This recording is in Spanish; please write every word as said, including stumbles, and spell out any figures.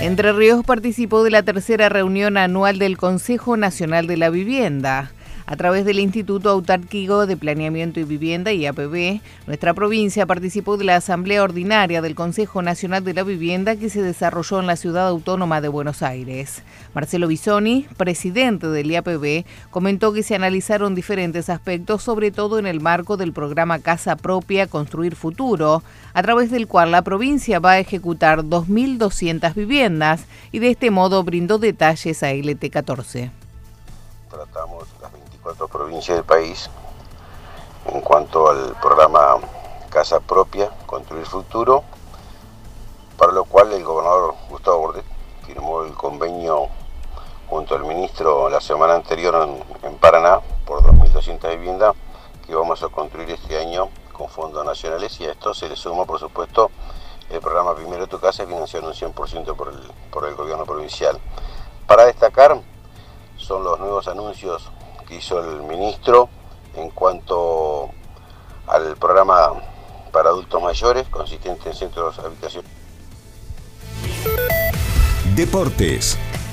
Entre Ríos participó de la tercera reunión anual del Consejo Nacional de la Vivienda. A través del Instituto Autárquico de Planeamiento y Vivienda, I A P B, nuestra provincia participó de la Asamblea Ordinaria del Consejo Nacional de la Vivienda que se desarrolló en la Ciudad Autónoma de Buenos Aires. Marcelo Bisoni, presidente del I A P B, comentó que se analizaron diferentes aspectos, sobre todo en el marco del programa Casa Propia Construir Futuro, a través del cual la provincia va a ejecutar dos mil doscientas viviendas y de este modo brindó detalles a L T catorce. Tratamos las veinticuatro provincias del país en cuanto al programa Casa Propia, Construir Futuro, para lo cual el gobernador Gustavo Bordet firmó el convenio junto al ministro la semana anterior en, en Paraná por dos mil doscientas viviendas que vamos a construir este año con fondos nacionales, y a esto se le suma, por supuesto, el programa Primero Tu Casa, financiado un cien por ciento por el, por el gobierno provincial. Para destacar son los nuevos anuncios que hizo el ministro en cuanto al programa para adultos mayores, consistente en centros de habitación. Deportes.